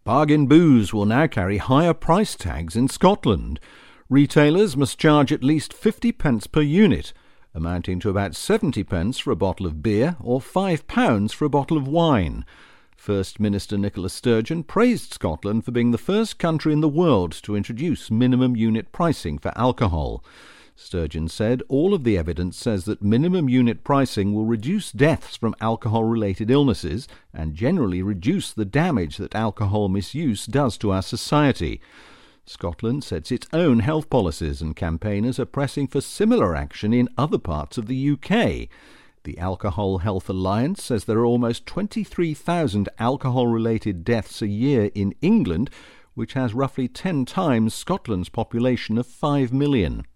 Bargain booze will now carry higher price tags in Scotland. Retailers must charge at least 50 pence per unit, amounting to about 70 pence for a bottle of beer or £5 for a bottle of wine. First Minister Nicola Sturgeon praised Scotland for being the first country in the world to introduce minimum unit pricing for alcohol. Sturgeon said all of the evidence says that minimum unit pricing will reduce deaths from alcohol-related illnesses and generally reduce the damage that alcohol misuse does to our society. Scotland sets its own health policies, and campaigners are pressing for similar action in other parts of the UK. The Alcohol Health Alliance says there are almost 23,000 alcohol-related deaths a year in England, which has roughly 10 times Scotland's population of 5 million.